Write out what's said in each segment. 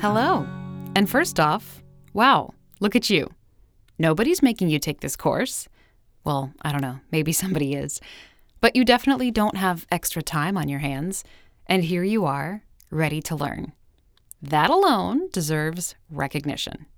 Hello. And first off, wow, look at you. Nobody's making you take this course. Well, I don't know, maybe somebody is. But you definitely don't have extra time on your hands. And here you are, ready to learn. That alone deserves recognition.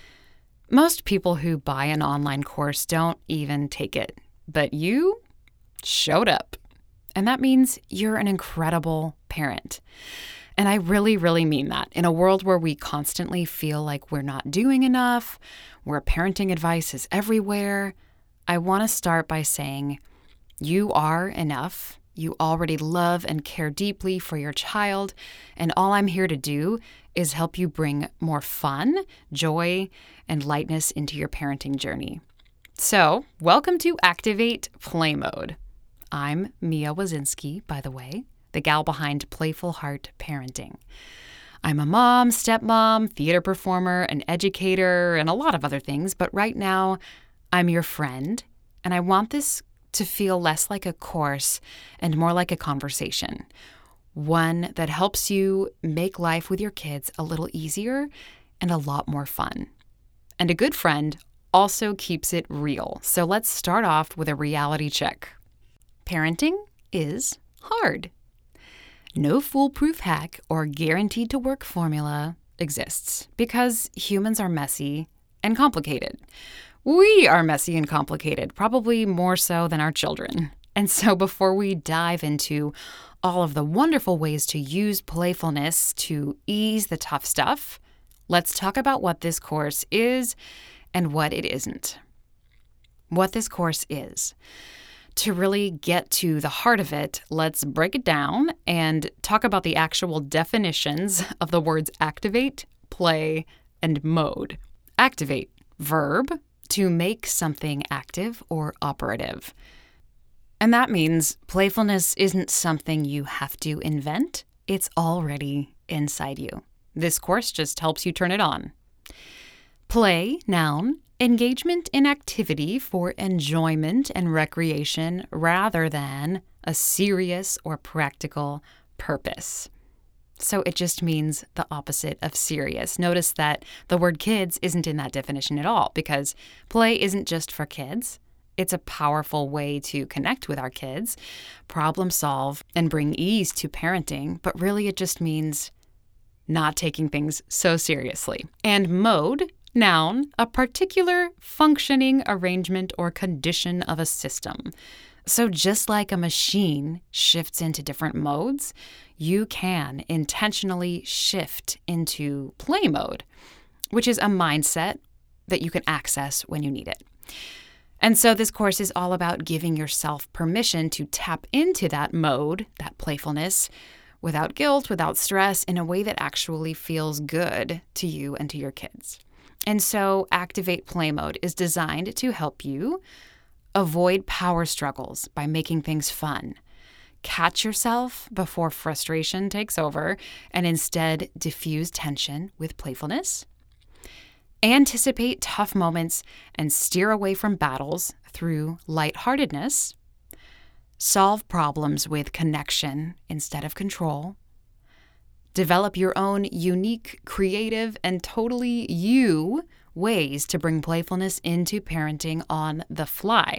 Most people who buy an online course don't even take it. But you showed up. And that means you're an incredible parent. And I really, really mean that. In a world where we constantly feel like we're not doing enough, where parenting advice is everywhere, I want to start by saying you are enough. You already love and care deeply for your child, and all I'm here to do is help you bring more fun, joy, and lightness into your parenting journey. So, welcome to Activate Play Mode. I'm Mia Wazinski, by the way, the gal behind Playful Heart Parenting. I'm a mom, stepmom, theater performer, an educator, and a lot of other things, but right now, I'm your friend, and I want this to feel less like a course and more like a conversation. One that helps you make life with your kids a little easier and a lot more fun. And a good friend also keeps it real. So let's start off with a reality check. Parenting is hard. No foolproof hack or guaranteed to work formula exists because humans are messy and complicated. We are messy and complicated, probably more so than our children. And so before we dive into all of the wonderful ways to use playfulness to ease the tough stuff, let's talk about what this course is and what it isn't. What this course is. To really get to the heart of it, let's break it down and talk about the actual definitions of the words activate, play, and mode. Activate, verb, to make something active or operative. And that means playfulness isn't something you have to invent. It's already inside you. This course just helps you turn it on. Play, noun, engagement in activity for enjoyment and recreation rather than a serious or practical purpose. So it just means the opposite of serious. Notice that the word kids isn't in that definition at all because play isn't just for kids. It's a powerful way to connect with our kids, problem solve, and bring ease to parenting, but really it just means not taking things so seriously. And mode, noun, a particular functioning arrangement or condition of a system. So just like a machine shifts into different modes, you can intentionally shift into play mode, which is a mindset that you can access when you need it. And so this course is all about giving yourself permission to tap into that mode, that playfulness, without guilt, without stress, in a way that actually feels good to you and to your kids. And so Activate Play Mode is designed to help you avoid power struggles by making things fun. Catch yourself before frustration takes over and instead diffuse tension with playfulness. Anticipate tough moments and steer away from battles through lightheartedness. Solve problems with connection instead of control. Develop your own unique, creative, and totally you ways to bring playfulness into parenting on the fly.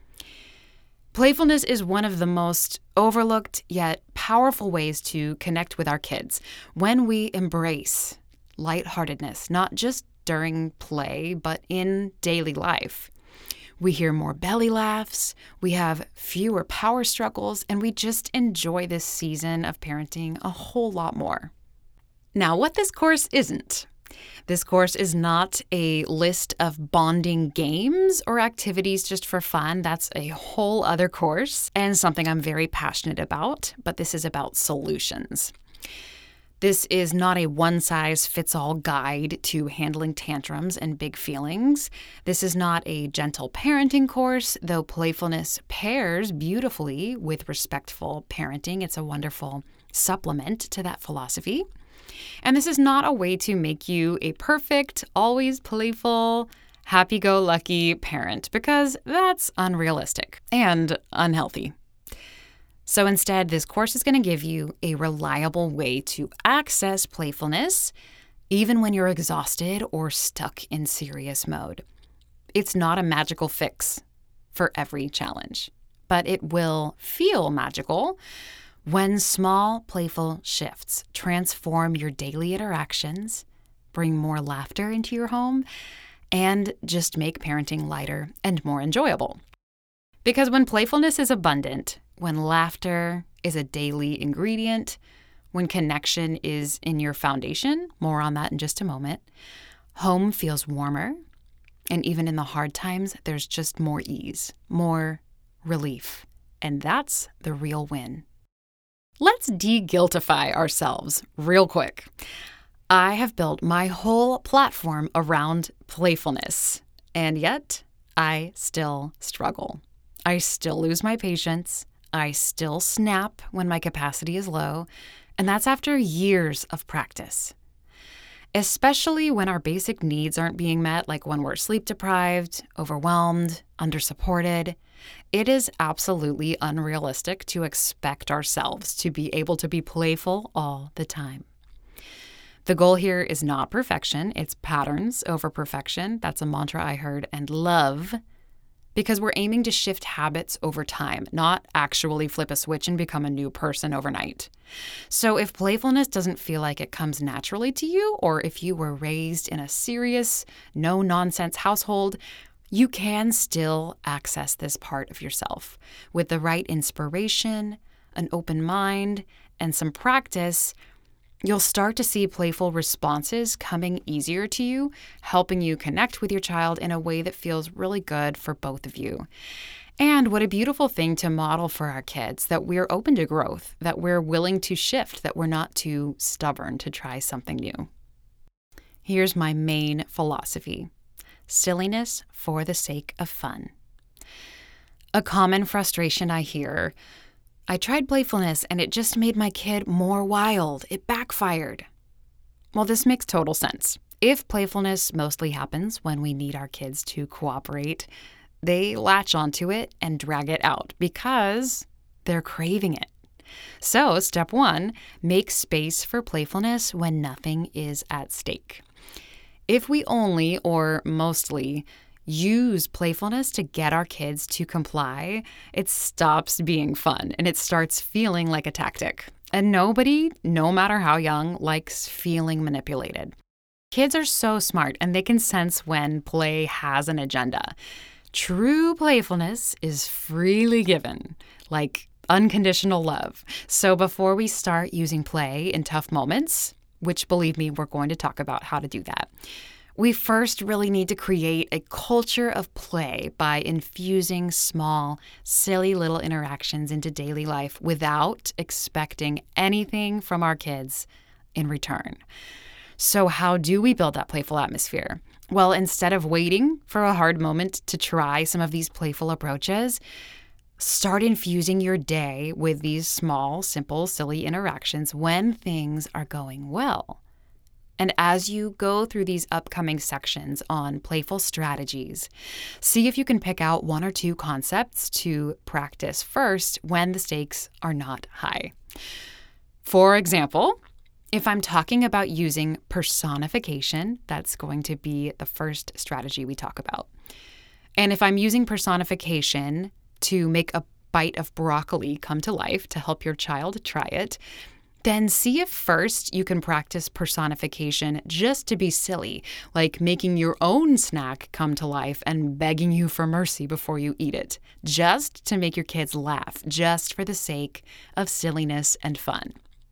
Playfulness is one of the most overlooked yet powerful ways to connect with our kids when we embrace lightheartedness, not just during play, but in daily life. We hear more belly laughs, we have fewer power struggles, and we just enjoy this season of parenting a whole lot more. Now, what this course isn't. This course is not a list of bonding games or activities just for fun. That's a whole other course and something I'm very passionate about, but this is about solutions. This is not a one-size-fits-all guide to handling tantrums and big feelings. This is not a gentle parenting course, though playfulness pairs beautifully with respectful parenting. It's a wonderful supplement to that philosophy. And this is not a way to make you a perfect, always playful, happy-go-lucky parent, because that's unrealistic and unhealthy. So instead, this course is going to give you a reliable way to access playfulness even when you're exhausted or stuck in serious mode. It's not a magical fix for every challenge, but it will feel magical when small, playful shifts transform your daily interactions, bring more laughter into your home, and just make parenting lighter and more enjoyable. Because when playfulness is abundant, when laughter is a daily ingredient, when connection is in your foundation, more on that in just a moment, home feels warmer, and even in the hard times, there's just more ease, more relief, and that's the real win. Let's de-guiltify ourselves real quick. I have built my whole platform around playfulness, and yet I still struggle. I still lose my patience. I still snap when my capacity is low, and that's after years of practice. Especially when our basic needs aren't being met, like when we're sleep deprived, overwhelmed, undersupported. It is absolutely unrealistic to expect ourselves to be able to be playful all the time. The goal here is not perfection, it's patterns over perfection. That's a mantra I heard and love, because we're aiming to shift habits over time, not actually flip a switch and become a new person overnight. So if playfulness doesn't feel like it comes naturally to you, or if you were raised in a serious, no-nonsense household, you can still access this part of yourself. With the right inspiration, an open mind, and some practice, you'll start to see playful responses coming easier to you, helping you connect with your child in a way that feels really good for both of you. And what a beautiful thing to model for our kids, that we're open to growth, that we're willing to shift, that we're not too stubborn to try something new. Here's my main philosophy: silliness for the sake of fun. A common frustration I hear: I tried playfulness and it just made my kid more wild. It backfired. Well, this makes total sense. If playfulness mostly happens when we need our kids to cooperate, they latch onto it and drag it out because they're craving it. So, step 1, make space for playfulness when nothing is at stake. If we only, or mostly, use playfulness to get our kids to comply, it stops being fun and it starts feeling like a tactic. And nobody, no matter how young, likes feeling manipulated. Kids are so smart and they can sense when play has an agenda. True playfulness is freely given, like unconditional love. So before we start using play in tough moments, which believe me, we're going to talk about how to do that, we first really need to create a culture of play by infusing small, silly little interactions into daily life without expecting anything from our kids in return. So how do we build that playful atmosphere? Well, instead of waiting for a hard moment to try some of these playful approaches, start infusing your day with these small, simple, silly interactions when things are going well. And as you go through these upcoming sections on playful strategies, see if you can pick out 1 or 2 concepts to practice first when the stakes are not high. For example, if I'm talking about using personification, that's going to be the first strategy we talk about. And if I'm using personification to make a bite of broccoli come to life to help your child try it, then see if first you can practice personification just to be silly, like making your own snack come to life and begging you for mercy before you eat it, just to make your kids laugh, just for the sake of silliness and fun.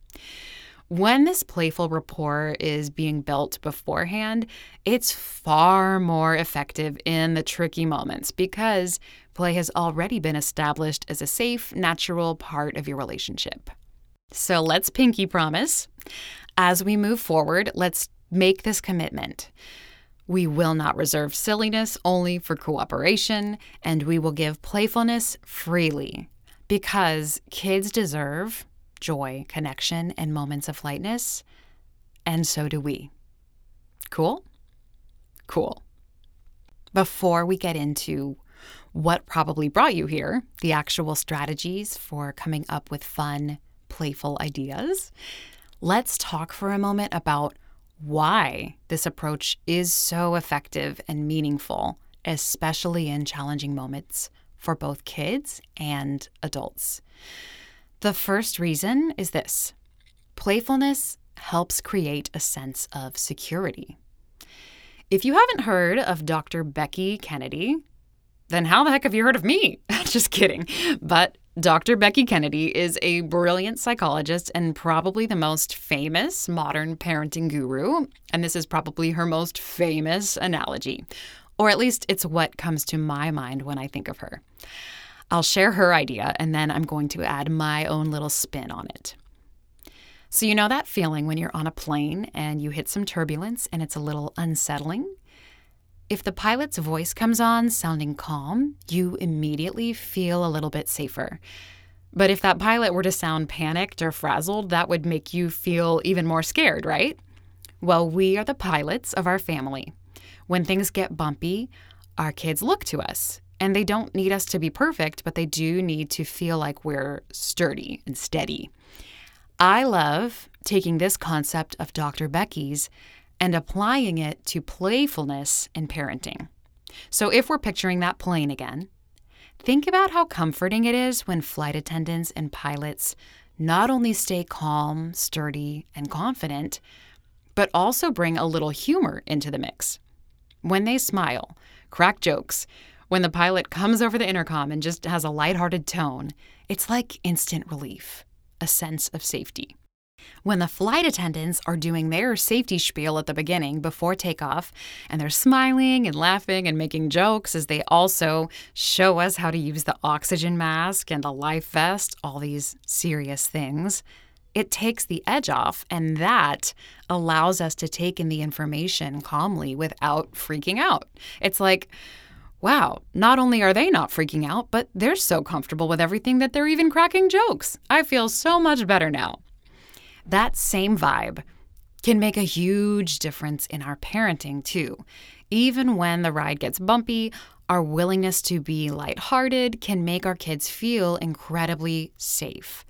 When this playful rapport is being built beforehand, it's far more effective in the tricky moments because play has already been established as a safe, natural part of your relationship. So let's pinky promise. As we move forward, let's make this commitment. We will not reserve silliness only for cooperation, and we will give playfulness freely because kids deserve joy, connection, and moments of lightness, and so do we. Cool? Cool. Before we get into what probably brought you here, the actual strategies for coming up with fun, playful ideas, let's talk for a moment about why this approach is so effective and meaningful, especially in challenging moments for both kids and adults. The first reason is this: playfulness helps create a sense of security. If you haven't heard of Dr. Becky Kennedy, then how the heck have you heard of me? Just kidding. But Dr. Becky Kennedy is a brilliant psychologist and probably the most famous modern parenting guru. And this is probably her most famous analogy, or at least it's what comes to my mind when I think of her. I'll share her idea, and then I'm going to add my own little spin on it. So you know that feeling when you're on a plane and you hit some turbulence and it's a little unsettling? If the pilot's voice comes on sounding calm, you immediately feel a little bit safer. But if that pilot were to sound panicked or frazzled, that would make you feel even more scared, right? Well, we are the pilots of our family. When things get bumpy, our kids look to us. And they don't need us to be perfect, but they do need to feel like we're sturdy and steady. I love taking this concept of Dr. Becky's and applying it to playfulness in parenting. So if we're picturing that plane again, think about how comforting it is when flight attendants and pilots not only stay calm, sturdy, and confident, but also bring a little humor into the mix. When they smile, crack jokes, when the pilot comes over the intercom and just has a lighthearted tone, it's like instant relief, a sense of safety. When the flight attendants are doing their safety spiel at the beginning before takeoff, and they're smiling and laughing and making jokes as they also show us how to use the oxygen mask and the life vest, all these serious things, it takes the edge off, and that allows us to take in the information calmly without freaking out. It's like, wow, not only are they not freaking out, but they're so comfortable with everything that they're even cracking jokes. I feel so much better now. That same vibe can make a huge difference in our parenting too. Even when the ride gets bumpy, our willingness to be lighthearted can make our kids feel incredibly safe.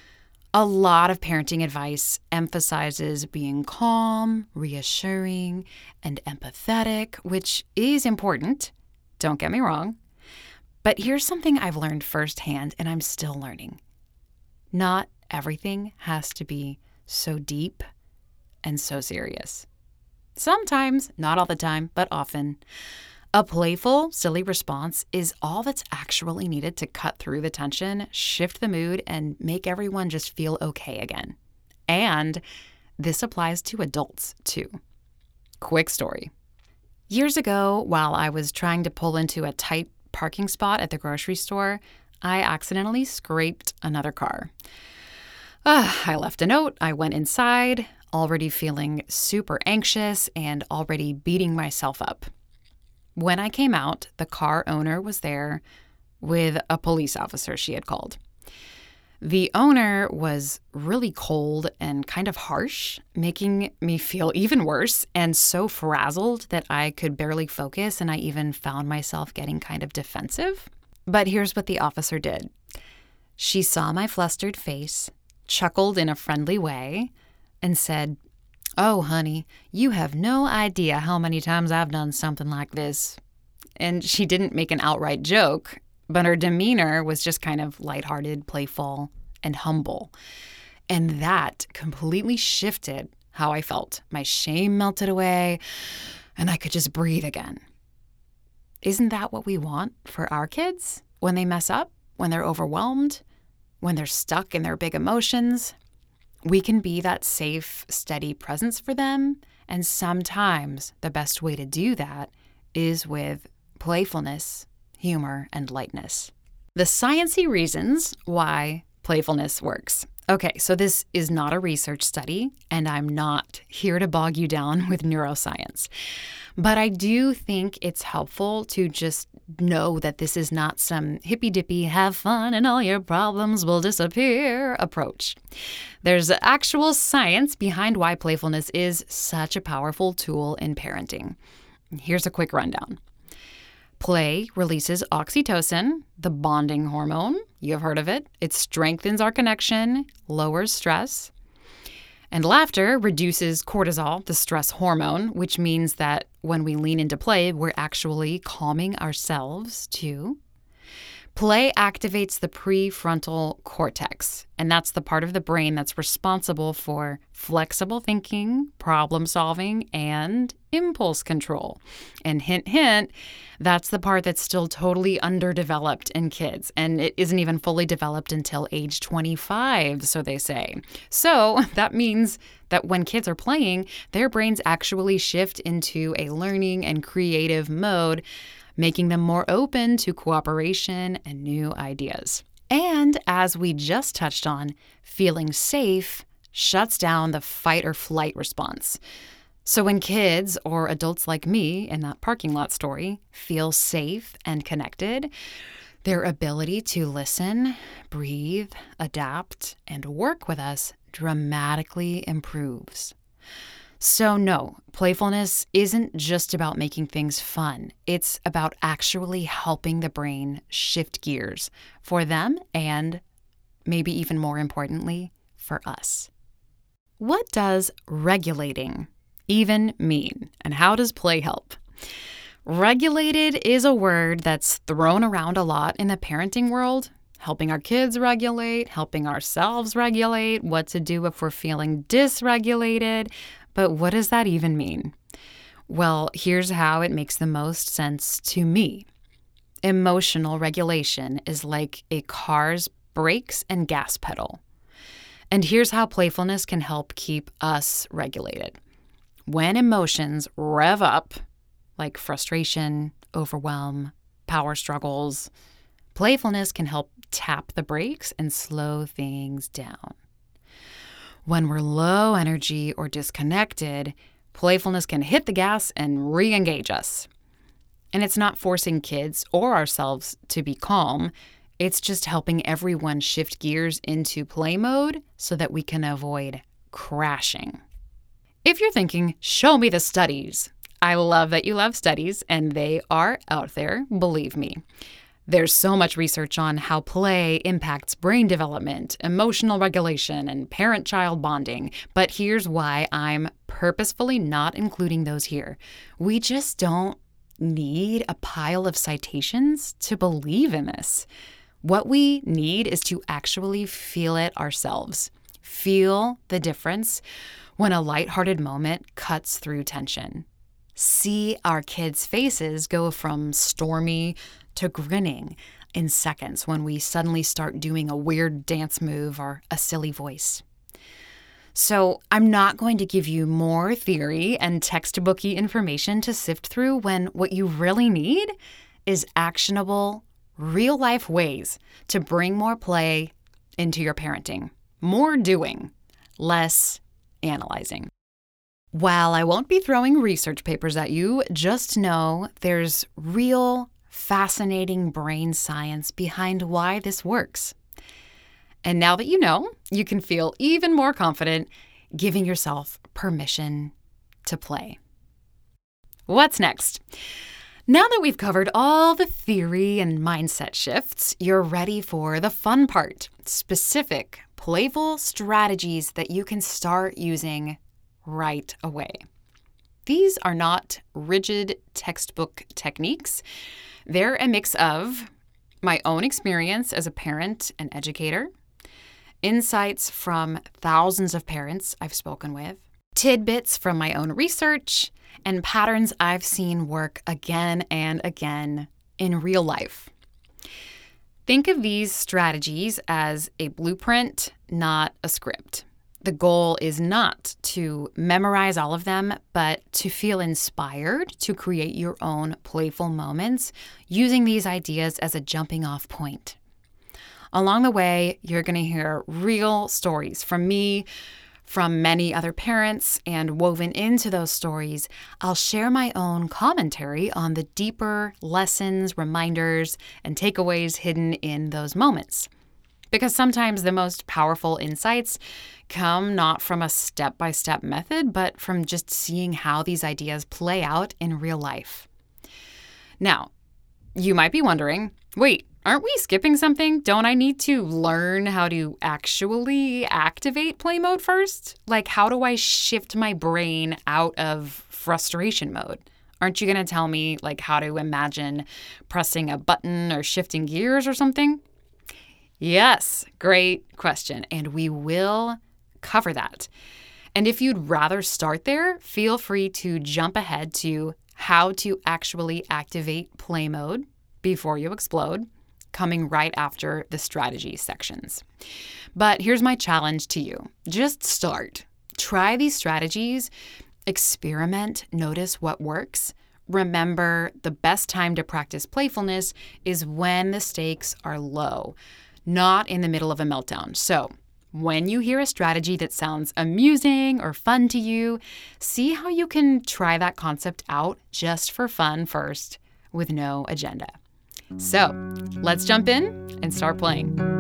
A lot of parenting advice emphasizes being calm, reassuring, and empathetic, which is important. Don't get me wrong. But here's something I've learned firsthand, and I'm still learning. Not everything has to be so deep and so serious. Sometimes, not all the time, but often. A playful, silly response is all that's actually needed to cut through the tension, shift the mood, and make everyone just feel okay again. And this applies to adults too. Quick story. Years ago, while I was trying to pull into a tight parking spot at the grocery store, I accidentally scraped another car. I left a note, I went inside, already feeling super anxious and already beating myself up. When I came out, the car owner was there with a police officer she had called. The owner was really cold and kind of harsh, making me feel even worse and so frazzled that I could barely focus, and I even found myself getting kind of defensive. But here's what the officer did. She saw my flustered face, chuckled in a friendly way, and said, "Oh, honey, you have no idea how many times I've done something like this." And she didn't make an outright joke, but her demeanor was just kind of lighthearted, playful, and humble. And that completely shifted how I felt. My shame melted away, and I could just breathe again. Isn't that what we want for our kids when they mess up, when they're overwhelmed, when they're stuck in their big emotions? We can be that safe, steady presence for them, and sometimes the best way to do that is with playfulness, humor, and lightness. The sciencey reasons why playfulness works. Okay, so this is not a research study, and I'm not here to bog you down with neuroscience. But I do think it's helpful to just know that this is not some hippy-dippy, have fun and all your problems will disappear approach. There's actual science behind why playfulness is such a powerful tool in parenting. Here's a quick rundown. Play releases oxytocin, the bonding hormone. You've heard of it. It strengthens our connection, lowers stress. And laughter reduces cortisol, the stress hormone, which means that when we lean into play, we're actually calming ourselves too. Play activates the prefrontal cortex, and that's the part of the brain that's responsible for flexible thinking, problem solving, and impulse control. And hint, hint, that's the part that's still totally underdeveloped in kids, and it isn't even fully developed until age 25, so they say. So that means that when kids are playing, their brains actually shift into a learning and creative mode, making them more open to cooperation and new ideas. And as we just touched on, feeling safe shuts down the fight or flight response. So when kids, or adults like me in that parking lot story, feel safe and connected, their ability to listen, breathe, adapt, and work with us dramatically improves. So no, playfulness isn't just about making things fun. It's about actually helping the brain shift gears for them and, maybe even more importantly, for us. What does regulating even mean, and how does play help? Regulated is a word that's thrown around a lot in the parenting world, helping our kids regulate, helping ourselves regulate, what to do if we're feeling dysregulated. But what does that even mean? Well, here's how it makes the most sense to me. Emotional regulation is like a car's brakes and gas pedal. And here's how playfulness can help keep us regulated. When emotions rev up, like frustration, overwhelm, power struggles, playfulness can help tap the brakes and slow things down. When we're low energy or disconnected, playfulness can hit the gas and re-engage us. And it's not forcing kids or ourselves to be calm. It's just helping everyone shift gears into play mode so that we can avoid crashing. If you're thinking, show me the studies, I love that you love studies, and they are out there, believe me. There's so much research on how play impacts brain development, emotional regulation, and parent-child bonding. But here's why I'm purposefully not including those here. We just don't need a pile of citations to believe in this. What we need is to actually feel it ourselves. Feel the difference when a lighthearted moment cuts through tension. See our kids' faces go from stormy to grinning in seconds when we suddenly start doing a weird dance move or a silly voice. So I'm not going to give you more theory and textbooky information to sift through when what you really need is actionable, real-life ways to bring more play into your parenting. More doing, less analyzing. While I won't be throwing research papers at you, just know there's real, fascinating brain science behind why this works. And now that you know, you can feel even more confident giving yourself permission to play. What's next? Now that we've covered all the theory and mindset shifts, you're ready for the fun part, specific, playful strategies that you can start using right away. These are not rigid textbook techniques. They're a mix of my own experience as a parent and educator, insights from thousands of parents I've spoken with, tidbits from my own research, and patterns I've seen work again and again in real life. Think of these strategies as a blueprint, not a script. The goal is not to memorize all of them, but to feel inspired to create your own playful moments using these ideas as a jumping-off point. Along the way, you're going to hear real stories from me, from many other parents, and woven into those stories, I'll share my own commentary on the deeper lessons, reminders, and takeaways hidden in those moments. Because sometimes the most powerful insights come not from a step-by-step method, but from just seeing how these ideas play out in real life. Now, you might be wondering, wait, Aren't we skipping something? Don't I need to learn how to actually activate play mode first? Like, how do I shift my brain out of frustration mode? Aren't you going to tell me, like, how to imagine pressing a button or shifting gears or something? Yes, great question. And we will cover that. And if you'd rather start there, feel free to jump ahead to how to actually activate play mode before you explode, coming right after the strategy sections. But here's my challenge to you. Just start. Try these strategies. Experiment. Notice what works. Remember, the best time to practice playfulness is when the stakes are low, not in the middle of a meltdown. So when you hear a strategy that sounds amusing or fun to you, see how you can try that concept out just for fun first with no agenda. So let's jump in and start playing.